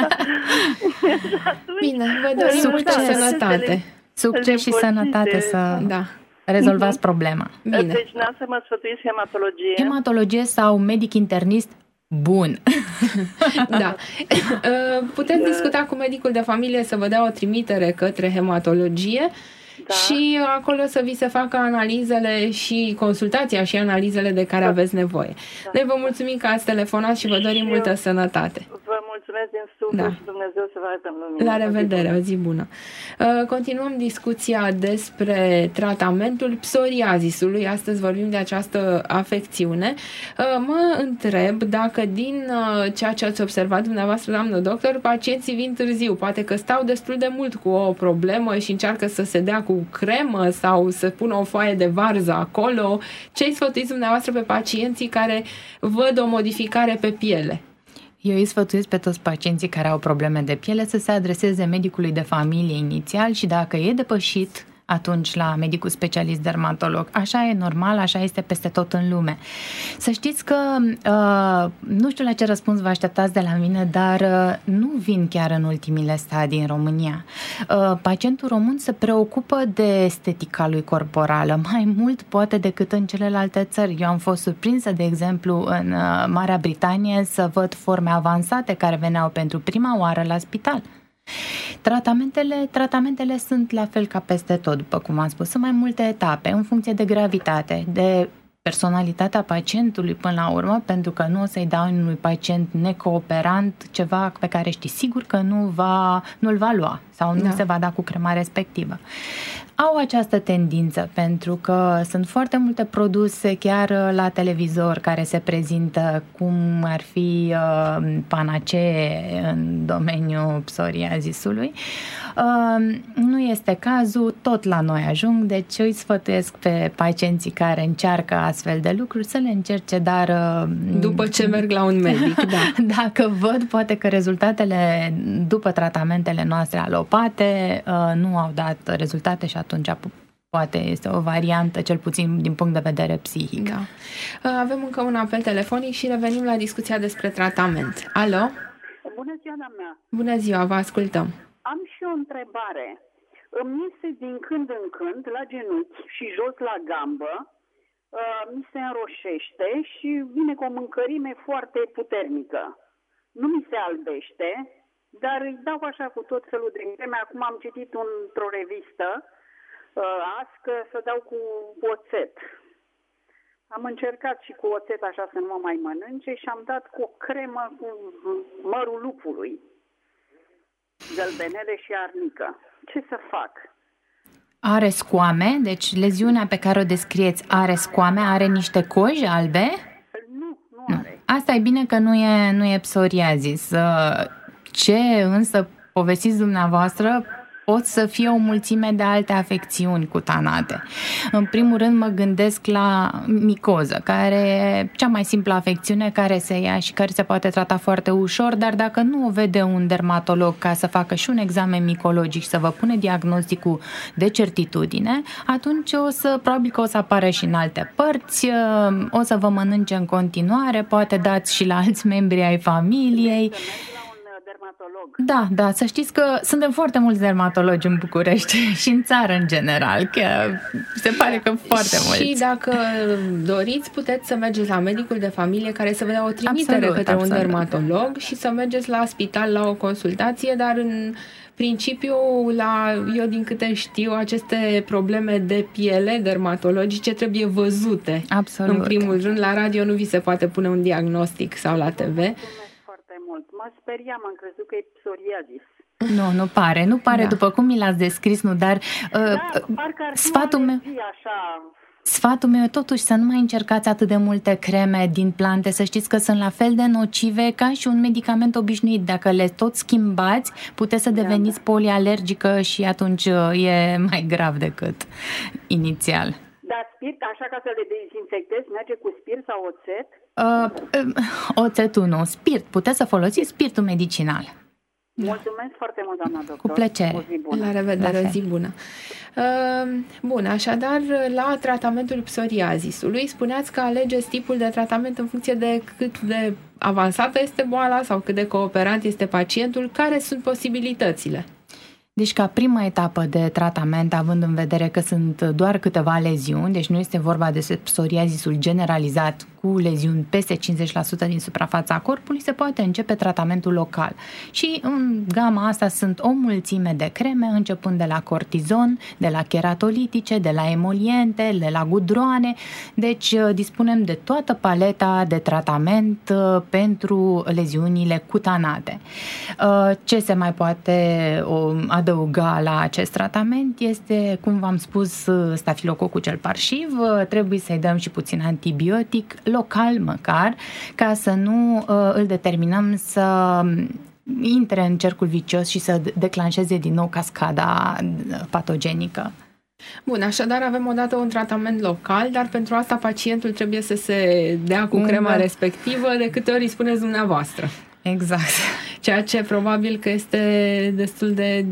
Bine, vă dorim multă sănătate. Succes și sănătate să da. rezolvați problema. Bine. Deci n-am să mă sfătuiți hematologie. Hematologie sau medic internist bun. Da. Puteți discuta cu medicul de familie să vă dea o trimitere către hematologie. Da. Și acolo să vi se facă analizele și consultația și analizele de care da. aveți nevoie. Da. Noi vă mulțumim că ați telefonat și vă dorim și multă sănătate. Vă mulțumesc din suflet da. și Dumnezeu să vă aibă în lumină. La revedere, o zi bună. Continuăm discuția despre tratamentul psoriazisului. Astăzi vorbim de această afecțiune. Mă întreb dacă din ceea ce ați observat dumneavoastră, doamnă doctor, pacienții vin târziu. Poate că stau destul de mult cu o problemă și încearcă să se dea cu cremă sau să pună o foaie de varză acolo. Ce-i sfătuiți dumneavoastră pe pacienții care văd o modificare pe piele? Eu îi sfătuiesc pe toți pacienții care au probleme de piele să se adreseze medicului de familie inițial și dacă e depășit, atunci la medicul specialist dermatolog. Așa e normal, așa este peste tot în lume. Să știți că, uh, nu știu la ce răspuns vă așteptați de la mine, dar uh, nu vin chiar în ultimile stadii în România. Uh, pacientul român se preocupă de estetica lui corporală, mai mult poate decât în celelalte țări. Eu am fost surprinsă, de exemplu, în uh, Marea Britanie să văd forme avansate care veneau pentru prima oară la spital. Tratamentele, tratamentele sunt la fel ca peste tot, după cum am spus. Sunt mai multe etape, în funcție de gravitate, de personalitatea pacientului până la urmă, pentru că nu o să-i dau unui pacient necooperant ceva pe care știi sigur că nu va, nu-l va lua sau nu da. se va da cu crema respectivă. Au această tendință pentru că sunt foarte multe produse chiar la televizor care se prezintă cum ar fi uh, panacee în domeniul psoriazisului. Uh, nu este cazul, tot la noi ajung, deci îi sfătuiesc pe pacienții care încearcă astfel de lucruri să le încerce, dar... Uh, după ce merg la un medic, da. Dacă văd, poate că rezultatele după tratamentele noastre alopate uh, nu au dat rezultate și atunci poate este o variantă, cel puțin din punct de vedere psihic. Da. Avem încă un apel telefonic și revenim la discuția despre tratament. Alo? Bună ziua, doamna! Bună ziua, vă ascultăm! Am și o întrebare. Îmi iese din când în când la genunchi și jos la gambă, uh, mi se înroșește și vine cu o mâncărime foarte puternică. Nu mi se albește, dar îi dau așa cu tot felul de creme. Acum am citit într-o revistă uh, azi că să dau cu oțet. Am încercat și cu oțet așa să nu mă mai mănânce și am dat cu o cremă cu mărul lupului, gălbenele și arnică. Ce să fac? Are scoame? Deci leziunea pe care o descrieți are scoame? Are niște coji albe? Nu, nu are. Nu. Asta e bine că nu e, nu e psoriazis. Ce însă povestiți dumneavoastră pot să fie o mulțime de alte afecțiuni cutanate. În primul rând mă gândesc la micoză, care e cea mai simplă afecțiune care se ia și care se poate trata foarte ușor, dar dacă nu o vede un dermatolog ca să facă și un examen micologic și să vă pune diagnosticul de certitudine, atunci o să, probabil că o să apară și în alte părți, o să vă mănânce în continuare, poate dați și la alți membri ai familiei. Da, da, să știți că suntem foarte mulți dermatologi în București și în țară în general, că se pare că foarte mulți. Și dacă doriți, puteți să mergeți la medicul de familie care să vă dea o trimitere absolut, către absolut. un dermatolog și să mergeți la spital la o consultație, dar în principiu, la, eu din câte știu, aceste probleme de piele dermatologice trebuie văzute. Absolut. În primul rând, la radio nu vi se poate pune un diagnostic sau la T V. Mulțumesc foarte mult. Mă speriam, am crezut că e psoriazis. Nu, nu pare, nu pare, da. După cum mi l-ați descris, nu, dar da, uh, parcă ar sfatul meu... Așa... Sfatul meu e totuși să nu mai încercați atât de multe creme din plante, să știți că sunt la fel de nocive ca și un medicament obișnuit. Dacă le tot schimbați, puteți să deveniți da, da. polialergică și atunci e mai grav decât inițial. Dar spirit, așa ca să le dezinfectezi, merge cu spirit sau oțet? Uh, uh, oțetul nu, spirit. Puteți să folosiți spiritul medicinal. Mulțumesc foarte mult, doamna doctor. Cu plăcere. O zi bună. La revedere, la zi bună. Uh, bun, așadar, la tratamentul psoriazisului, spuneați că alegeți tipul de tratament în funcție de cât de avansată este boala sau cât de cooperant este pacientul. Care sunt posibilitățile? Deci, ca prima etapă de tratament, având în vedere că sunt doar câteva leziuni, deci nu este vorba de psoriazisul generalizat cu leziuni peste cincizeci la sută din suprafața corpului, se poate începe tratamentul local. Și în gama asta sunt o mulțime de creme, începând de la cortizon, de la keratolitice, de la emoliente, de la gudroane. Deci dispunem de toată paleta de tratament pentru leziunile cutanate. Ce se mai poate adăuga la acest tratament este, cum v-am spus, stafilococul cel parșiv. Trebuie să-i dăm și puțin antibiotic, local măcar, ca să nu uh, îl determinăm să intre în cercul vicios și să declanșeze din nou cascada patogenică. Bun, așadar avem odată un tratament local, dar pentru asta pacientul trebuie să se dea cu crema respectivă de câte ori îi spuneți dumneavoastră. Exact. Ceea ce probabil că este destul de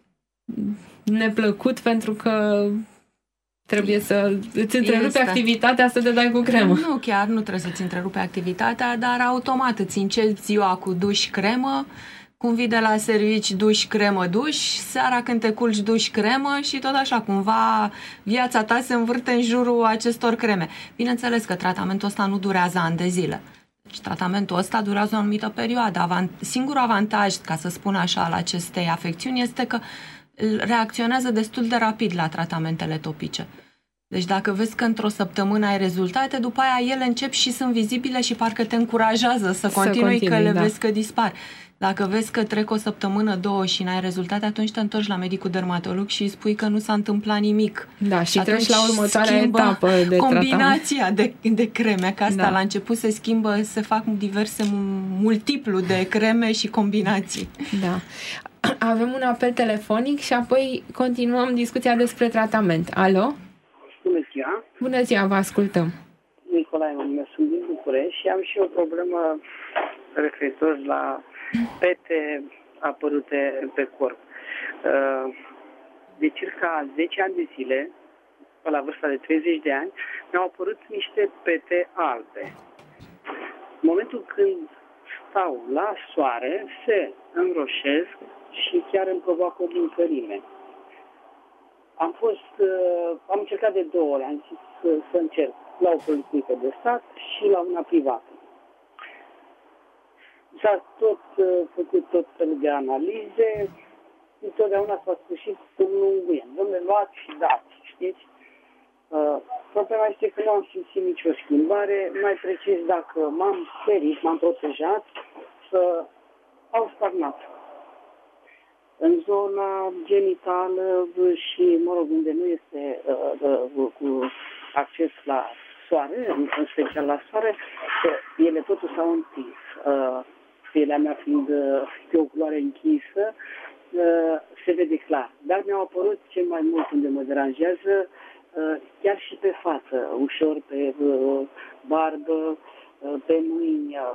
neplăcut pentru că trebuie să îți întrerupi este. activitatea să te dai cu cremă. Nu, chiar nu trebuie să-ți întrerupi activitatea, dar automat îți începi ziua cu duș cremă, cum vii de la servici duș cremă duș, seara când te culci duș cremă și tot așa, cumva viața ta se învârte în jurul acestor creme. Bineînțeles că tratamentul ăsta nu durează ani de zile. Deci tratamentul ăsta durează o anumită perioadă. Avant- singurul avantaj, ca să spun așa, al acestei afecțiuni este că reacționează destul de rapid la tratamentele topice. Deci dacă vezi că într-o săptămână ai rezultate, după aia ele încep și sunt vizibile și parcă te încurajează să continui, să continui că le da. vezi că dispar. Dacă vezi că trec o săptămână, două și n-ai rezultate, atunci te întorci la medicul dermatolog și îi spui că nu s-a întâmplat nimic. Da, și treci la următoarea etapă de combinația de, de creme, că asta da. la început se schimbă, se fac diverse multiplu de creme și combinații. Da. Avem un apel telefonic și apoi continuăm discuția despre tratament. Alo? Bună ziua! Bună ziua, vă ascultăm! Nicolae, mă numesc, sunt din București și am și o problemă referitor la pete apărute pe corp. De circa zece ani de zile, la vârsta de treizeci de ani, mi-au apărut niște pete albe. În momentul când stau la soare, se înroșesc și chiar îmi provoacă o mâncărime. Am fost, am încercat de două ori, am zis să, să încerc la o policlinică de stat și la una privată. S-a tot uh, făcut tot felul de analize, întotdeauna s-a sfârșit cu un unguent. Dom'le, luați și dați, știți? Uh, problema este că nu am simțit nicio schimbare, mai precis dacă m-am ferit, m-am protejat, să au stagnat. În zona genitală și, mă rog, unde nu este uh, uh, cu acces la soare, în special la soare, ele totuși s-au întins. Uh, pielea mea fiind uh, pe o culoare închisă, uh, se vede clar. Dar mi-au apărut cel mai mult unde mă deranjează, uh, chiar și pe față, ușor pe uh, barbă, uh, pe mâini. Uh,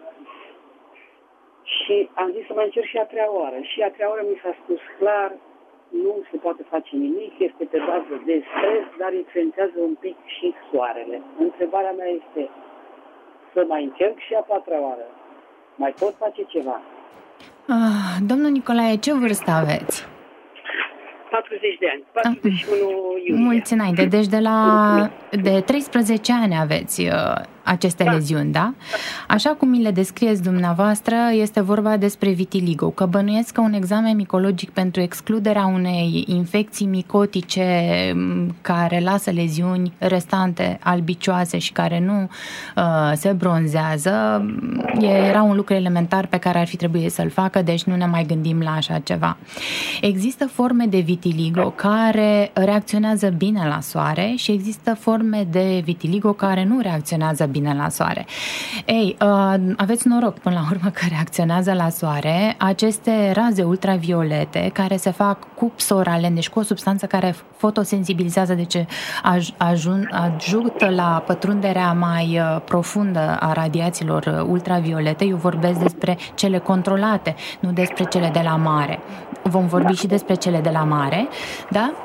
și am zis să mai încerc și a treia oară. Și a treia oară mi s-a spus clar, nu se poate face nimic, este pe bază de stres, dar influențează un pic și soarele. Întrebarea mea este să mai încerc și a patra oară. Mai pot face ceva? Ah, domnul Nicolae, ce vârstă aveți? patruzeci de ani, patruzeci și unu ah, iulie. Mulți înainte, deci de la de treisprezece ani aveți aceste da. leziuni, da? Așa cum mi le descrieți dumneavoastră, este vorba despre vitiligo, că bănuiesc că un examen micologic pentru excluderea unei infecții micotice care lasă leziuni restante albicioase și care nu uh, se bronzează, era un lucru elementar pe care ar fi trebuit să-l facă, deci nu ne mai gândim la așa ceva. Există forme de vitiligo care reacționează bine la soare și există forme de vitiligo care nu reacționează bine la soare. Ei, aveți noroc până la urmă că reacționează la soare. Aceste raze ultraviolete care se fac cu psoralen, deci cu o substanță care fotosensibilizează, deci aj- ajun, ajută la pătrunderea mai profundă a radiațiilor ultraviolete. Eu vorbesc despre cele controlate, nu despre cele de la mare. Vom vorbi și despre cele de la mare, da?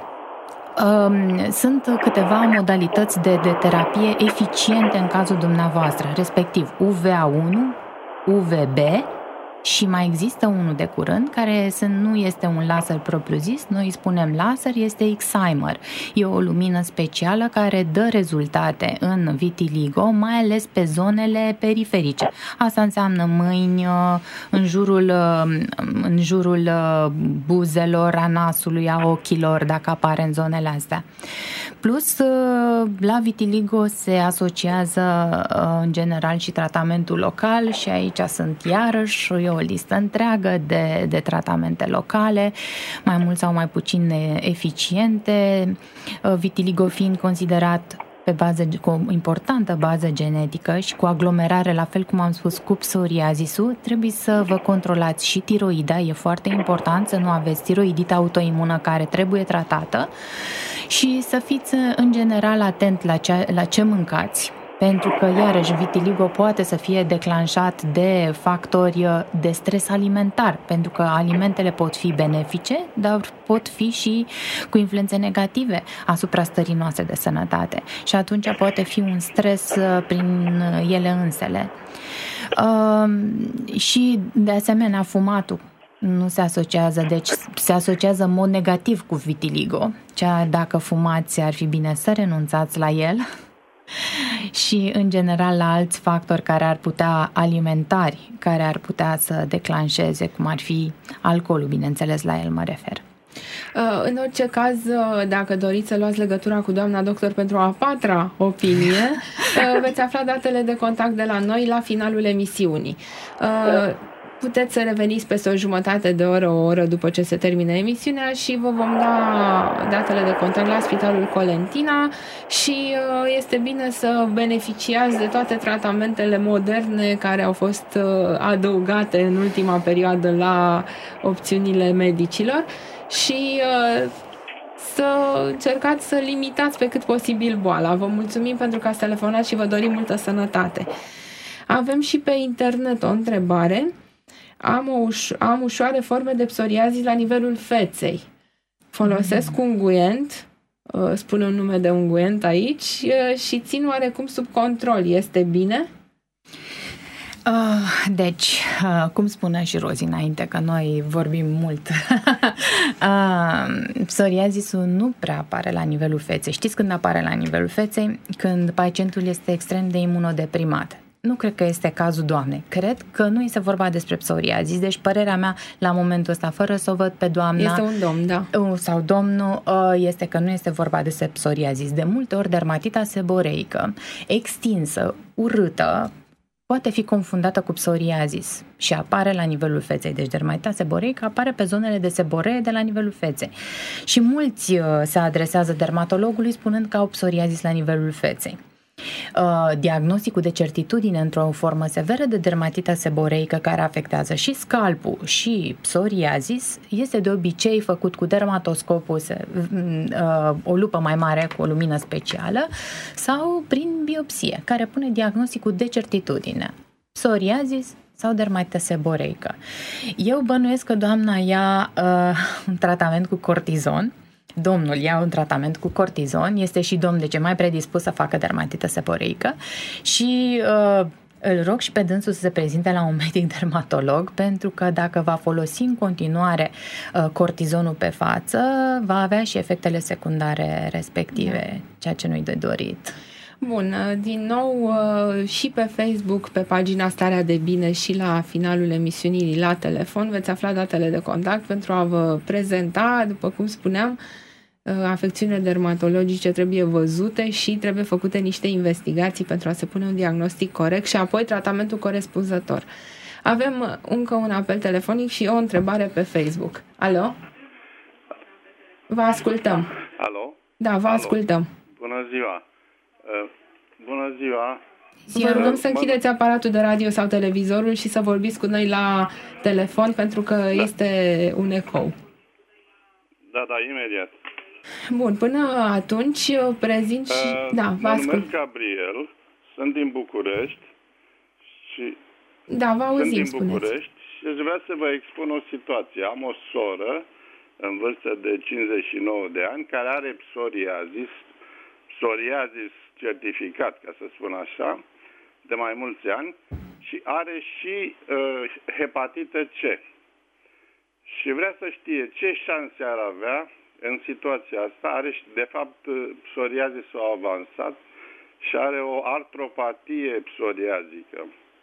Sunt câteva modalități de, de terapie eficiente în cazul dumneavoastră, respectiv U V A unu, U V B și mai există unul de curând care nu este un laser propriu-zis, noi îi spunem laser, este Excimer. E o lumină specială care dă rezultate în vitiligo, mai ales pe zonele periferice. Asta înseamnă mâini, în jurul, în jurul buzelor, a nasului, a ochilor, dacă apare în zonele astea. Plus, la vitiligo se asociază în general și tratamentul local și aici sunt iarăși o listă întreagă de, de tratamente locale, mai mult sau mai puțin eficiente, vitiligo fiind considerat pe bază, cu o importantă bază genetică și cu aglomerare, la fel cum am spus, cu psoriazisul, trebuie să vă controlați și tiroida, e foarte important să nu aveți tiroidită autoimună care trebuie tratată și să fiți în general atent la ce, la ce mâncați. Pentru că, iarăși, vitiligo poate să fie declanșat de factori de stres alimentar, pentru că alimentele pot fi benefice, dar pot fi și cu influențe negative asupra stării noastre de sănătate. Și atunci poate fi un stres prin ele însele. Uh, și, de asemenea, fumatul nu se asociază, deci se asociază în mod negativ cu vitiligo. Cea, dacă fumați, ar fi bine să renunțați la el. Și în general la alți factori care ar putea alimentari, care ar putea să declanșeze, cum ar fi alcoolul, bineînțeles, la el mă refer. În orice caz, dacă doriți să luați legătura cu doamna doctor pentru a patra opinie, veți afla datele de contact de la noi la finalul emisiunii. Puteți să reveniți peste o jumătate de oră, o oră după ce se termine emisiunea și vă vom da datele de contact la Spitalul Colentina și este bine să beneficiați de toate tratamentele moderne care au fost adăugate în ultima perioadă la opțiunile medicilor și să încercați să limitați pe cât posibil boala. Vă mulțumim pentru că ați telefonat și vă dorim multă sănătate. Avem și pe internet o întrebare. Am, o uș- am ușoare forme de psoriazis la nivelul feței. Folosesc mm. unguent, spune un nume de unguent aici, și țin oarecum sub control. Este bine? Uh, deci, uh, cum spunea și Rozi înainte, că noi vorbim mult, uh, psoriazisul nu prea apare la nivelul feței. Știți când apare la nivelul feței? Când pacientul este extrem de imunodeprimat. Nu cred că este cazul doamnei. Cred că nu este vorba despre psoriazis, deci părerea mea la momentul ăsta, fără să o văd pe doamna este un domn, da. sau domnul, este că nu este vorba despre psoriazis. De multe ori dermatita seboreică, extinsă, urâtă, poate fi confundată cu psoriazis și apare la nivelul feței. Deci dermatita seboreică apare pe zonele de seboree de la nivelul feței. Și mulți se adresează dermatologului spunând că au psoriazis la nivelul feței. Diagnosticul de certitudine într-o formă severă de dermatită seboreică care afectează și scalpul și psoriazis este de obicei făcut cu dermatoscopul, o lupă mai mare cu o lumină specială sau prin biopsie, care pune diagnosticul de certitudine. Psoriazis sau dermatită seboreică. Eu bănuiesc că doamna ia uh, un tratament cu cortizon. Domnul ia un tratament cu cortizon, este și domn de ce mai predispus să facă dermatită seboreică și uh, îl rog și pe dânsul să se prezinte la un medic dermatolog, pentru că dacă va folosi în continuare uh, cortizonul pe față, va avea și efectele secundare respective, ceea ce nu-i de dorit. Bun, din nou și pe Facebook, pe pagina Starea de Bine și la finalul emisiunii la telefon veți afla datele de contact pentru a vă prezenta, după cum spuneam, afecțiunile dermatologice trebuie văzute și trebuie făcute niște investigații pentru a se pune un diagnostic corect și apoi tratamentul corespunzător. Avem încă un apel telefonic și o întrebare pe Facebook. Alo? Vă ascultăm. Alo? Da, vă Alo. ascultăm. Bună ziua! Uh, bună ziua! Vă rugăm să închideți aparatul de radio sau televizorul și să vorbiți cu noi la telefon pentru că da. este un ecou. Da, da, imediat. Bun, până atunci prezint și... Uh, da, vă ascult. Mă numesc Gabriel, sunt din București și... Da, vă auzim, sunt din spuneți. București și aș vrea să vă expun o situație. Am o soră în vârstă de cincizeci și nouă de ani care are psoriazis, psoriazis certificat, ca să spun așa, de mai mulți ani și are și uh, hepatită C. Și vrea să știe ce șanse ar avea în situația asta. Are, de fapt, psoriazisul avansat și are o artropatie psoriazică.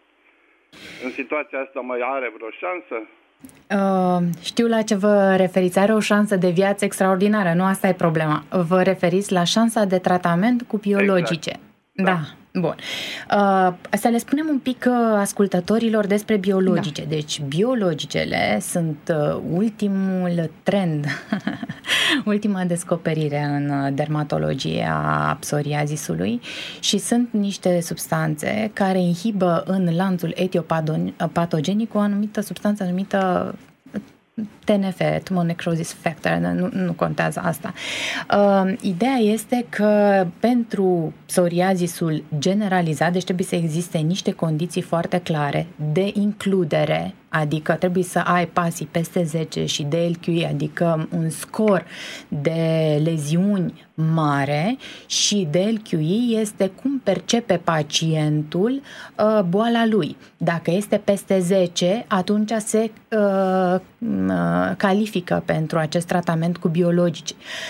În situația asta mai are vreo șansă? Uh, știu la ce vă referiți. Are o șansă de viață extraordinară, nu asta e problema. Vă referiți la șansa de tratament cu biologice. Exact. Da. da. Bun. Uh, să le spunem un pic uh, ascultătorilor despre biologice. Da. Deci, biologicele sunt uh, ultimul trend, ultima descoperire în uh, dermatologie a psoriazisului și sunt niște substanțe care inhibă în lanțul etiopatogenic o anumită substanță numită T N F, Tumor Necrosis Factor, nu, nu contează asta. Uh, ideea este că pentru psoriazisul generalizat, deci trebuie să existe niște condiții foarte clare de includere, adică trebuie să ai PASI peste zece și D L Q I, adică un scor de leziuni mare, și D L Q I este cum percepe pacientul uh, boala lui. Dacă este peste zece, atunci se uh, califică pentru acest tratament cu biologice.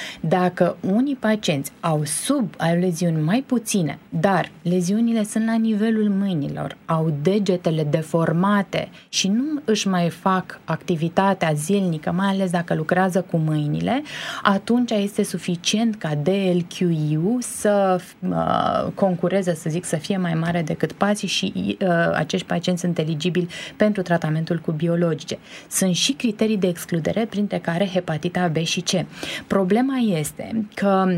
Dacă unii pacienți au sub, au leziuni mai puține, dar leziunile sunt la nivelul mâinilor, au degetele deformate și nu își mai fac activitatea zilnică, mai ales dacă lucrează cu mâinile, atunci este suficient ca D L Q I-ul să uh, concureze, să zic, să fie mai mare decât PASI și uh, acești pacienți sunt eligibili pentru tratamentul cu biologice. Sunt și criterii de excludere, printre care hepatita B și C. Problema este că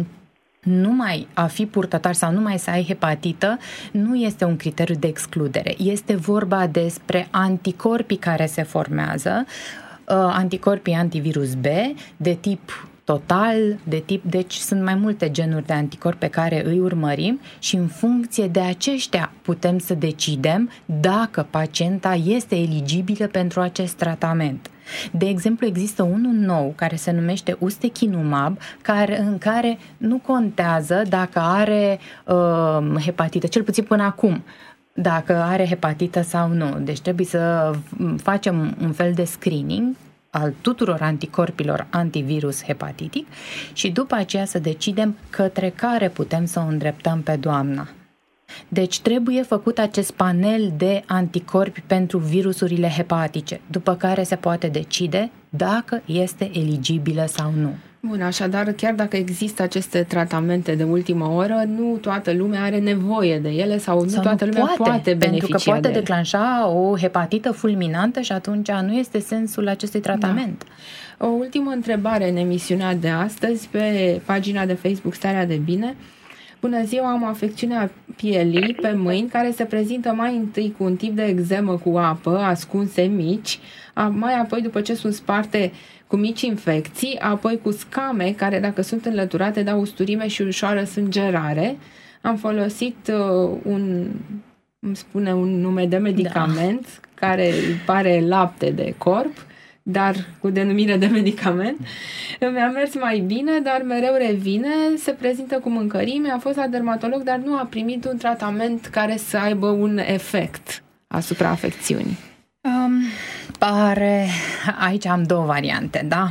numai a fi purtător sau numai să ai hepatită nu este un criteriu de excludere. Este vorba despre anticorpii care se formează, anticorpii antivirus B de tip total, de tip, deci sunt mai multe genuri de anticorpi pe care îi urmărim și în funcție de aceștia putem să decidem dacă pacienta este eligibilă pentru acest tratament. De exemplu, există unul nou care se numește Ustekinumab, care, în care nu contează dacă are uh, hepatită, cel puțin până acum, dacă are hepatită sau nu. Deci trebuie să facem un fel de screening al tuturor anticorpilor antivirus hepatitic și după aceea să decidem către care putem să o îndreptăm pe doamna. Deci trebuie făcut acest panel de anticorpi pentru virusurile hepatice, după care se poate decide dacă este eligibilă sau nu. Bun, așadar, chiar dacă există aceste tratamente de ultimă oră, nu toată lumea are nevoie de ele sau nu sau toată nu lumea poate, poate beneficia pentru că poate de ele. declanșa o hepatită fulminantă și atunci nu este sensul acestui tratament. Da. O ultimă întrebare în emisiunea de astăzi pe pagina de Facebook Starea de Bine. Bună ziua, am o afecțiune a pielii pe mâini care se prezintă mai întâi cu un tip de eczemă cu apă, ascunse mici, mai apoi după ce sunt sparte cu mici infecții, apoi cu scame care dacă sunt înlăturate dau usturime și ușoară sângerare. Am folosit uh, un, îmi spune un nume de medicament da. care pare lapte de corp, dar cu denumire de medicament. Mi-a mers mai bine, dar mereu revine, se prezintă cu mâncărime, a fost la dermatolog, dar nu a primit un tratament care să aibă un efect asupra afecțiunii. Um, Apare, aici am două variante, da?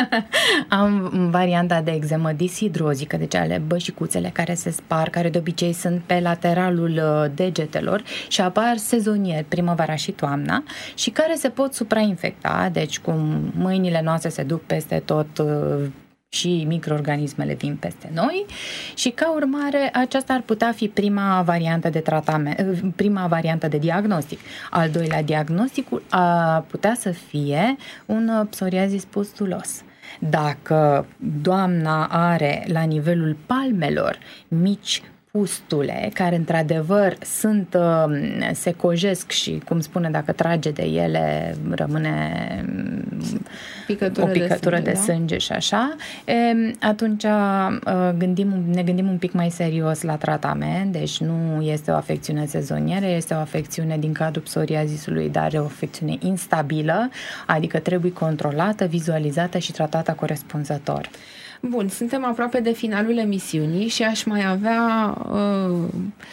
Am varianta de eczemă disidrozică, deci ale bășicuțele care se spar, care de obicei sunt pe lateralul degetelor și apar sezonier, primăvara și toamna, și care se pot suprainfecta, deci cum mâinile noastre se duc peste tot și microorganismele vin peste noi și ca urmare aceasta ar putea fi prima variantă de tratament, prima variantă de diagnostic. Al doilea diagnostic a putea să fie un psoriazis pustulos. Dacă doamna are la nivelul palmelor mici pustule, care într-adevăr sunt, se cojesc și, cum spune, dacă trage de ele rămâne picătură o picătură de sânge, de sânge și așa, atunci gândim, ne gândim un pic mai serios la tratament, deci nu este o afecțiune sezonieră, este o afecțiune din cadrul psoriazisului, dar e o afecțiune instabilă, adică trebuie controlată, vizualizată și tratată corespunzător. Bun, suntem aproape de finalul emisiunii și aș mai avea uh,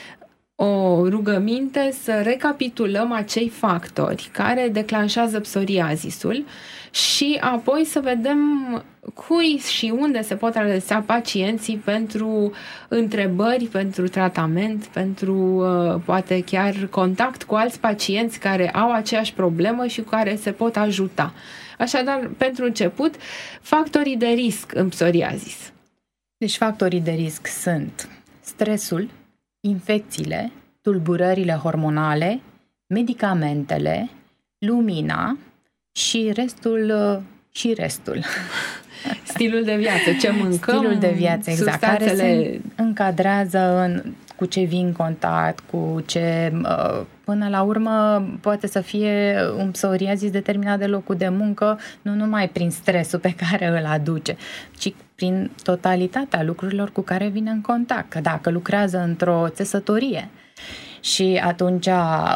o rugăminte să recapitulăm acei factori care declanșează psoriazisul și apoi să vedem cui și unde se pot adresa pacienții pentru întrebări, pentru tratament, pentru uh, poate chiar contact cu alți pacienți care au aceeași problemă și cu care se pot ajuta. Așadar, pentru început, factorii de risc în psoriazis. Deci factorii de risc sunt stresul, infecțiile, tulburările hormonale, medicamentele, lumina și restul și restul. Stilul de viață, ce mâncăm, stilul de viață, exact, substanțele... care se încadrează în cu ce vin în contact, cu ce, până la urmă, poate să fie un psoriazis determinat de locul de muncă, nu numai prin stresul pe care îl aduce, ci prin totalitatea lucrurilor cu care vine în contact. Că dacă lucrează într-o țesătorie și atunci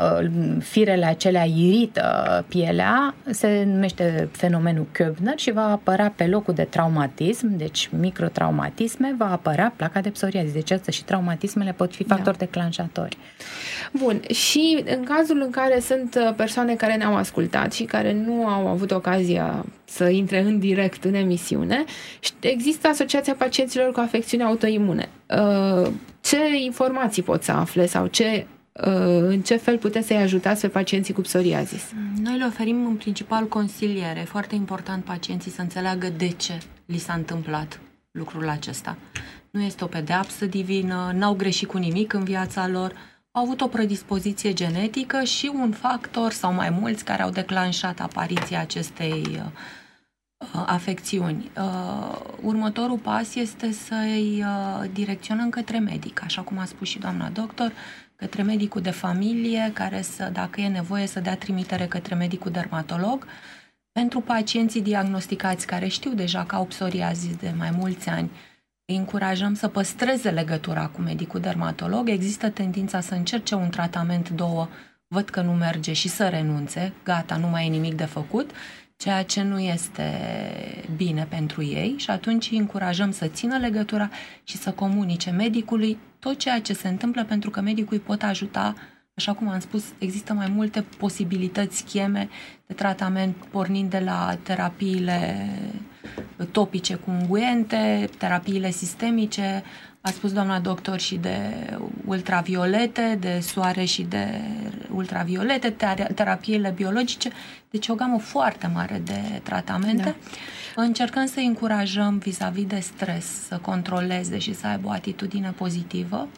firele acelea irită pielea, se numește fenomenul Koebner și va apărea pe locul de traumatism, deci microtraumatisme, va apărea placa de psoriazis. Deci asta și traumatismele pot fi factori da. declanșatori. Bun, și în cazul în care sunt persoane care ne-au ascultat și care nu au avut ocazia să intre în direct în emisiune, există Asociația Pacienților cu Afecțiuni Autoimune. Ce informații pot să afle sau ce în ce fel puteți să-i ajutați pe pacienții cu psoriazis? Noi le oferim în principal consiliere. E foarte important pacienții să înțeleagă de ce li s-a întâmplat lucrul acesta. Nu este o pedeapsă divină, n-au greșit cu nimic în viața lor, au avut o predispoziție genetică și un factor sau mai mulți care au declanșat apariția acestei uh, afecțiuni. Uh, următorul pas este să-i uh, direcționăm către medic, așa cum a spus și doamna doctor, către medicul de familie, care să, dacă e nevoie, să dea trimitere către medicul dermatolog. Pentru pacienții diagnosticați care știu deja că au psoriazis de mai mulți ani, îi încurajăm să păstreze legătura cu medicul dermatolog. Există tendința să încerce un tratament, două, văd că nu merge și să renunțe, gata, nu mai e nimic de făcut, ceea ce nu este bine pentru ei și atunci îi încurajăm să țină legătura și să comunice medicului tot ceea ce se întâmplă, pentru că medicul îi pot ajuta. Așa cum am spus, există mai multe posibilități, scheme de tratament, pornind de la terapiile topice cu unguente, terapiile sistemice, a spus doamna doctor și de ultraviolete, de soare și de ultraviolete, terapiile biologice, deci o gamă foarte mare de tratamente. Da. Încercăm să-i încurajăm vis-a-vis de stres, să controleze și să aibă o atitudine pozitivă.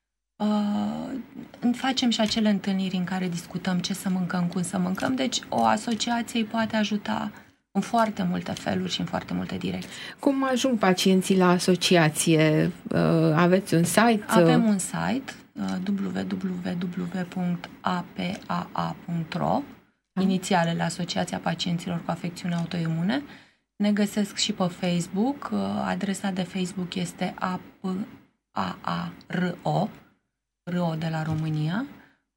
Uh, facem și acele întâlniri în care discutăm ce să mâncăm, cum să mâncăm, deci o asociație îi poate ajuta în foarte multe feluri și în foarte multe direcții. Cum ajung pacienții la asociație? Uh, aveți un site? Avem un site uh, w w w punct a p a a punct r o, ah. inițialele Asociația Pacienților cu Afecțiuni Autoimune. Ne găsesc și pe Facebook. Uh, adresa de Facebook este a p a a r o, R O de la România.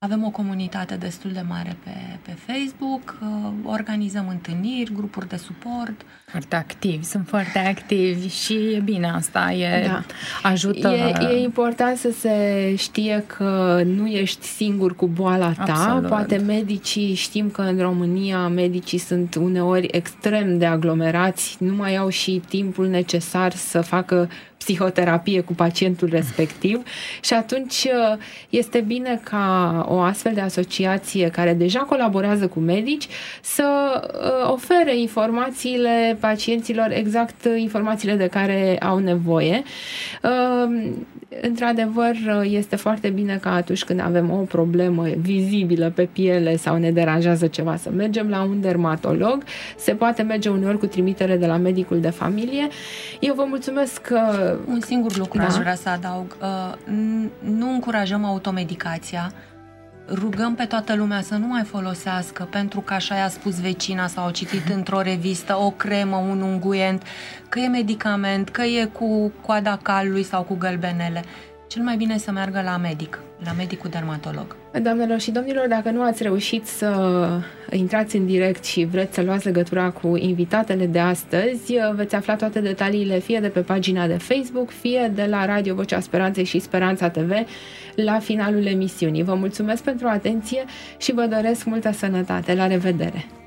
Avem o comunitate destul de mare pe, pe Facebook, organizăm întâlniri, grupuri de suport. Foarte activi, sunt foarte activi și e bine asta, e, da. ajută. E, e important să se știe că nu ești singur cu boala ta. Absolut. Poate medicii, știm că în România medicii sunt uneori extrem de aglomerați, nu mai au și timpul necesar să facă psihoterapie cu pacientul respectiv și atunci este bine ca o astfel de asociație care deja colaborează cu medici să ofere informațiile pacienților, exact informațiile de care au nevoie. Într-adevăr, este foarte bine că atunci când avem o problemă vizibilă pe piele sau ne deranjează ceva, să mergem la un dermatolog. Se poate merge uneori cu trimitere de la medicul de familie. Eu vă mulțumesc că... Un singur lucru da. aș vrea să adaug. Nu încurajăm automedicația. Rugăm pe toată lumea să nu mai folosească, pentru că așa i-a spus vecina sau au citit într-o revistă, o cremă, un unguent, că e medicament, că e cu coada calului sau cu gălbenele. Cel mai bine să meargă la medic, la medicul dermatolog. Doamnelor și domnilor, dacă nu ați reușit să intrați în direct și vreți să luați legătura cu invitatele de astăzi, veți afla toate detaliile fie de pe pagina de Facebook, fie de la Radio Vocea Speranței și Speranța T V la finalul emisiunii. Vă mulțumesc pentru atenție și vă doresc multă sănătate. La revedere!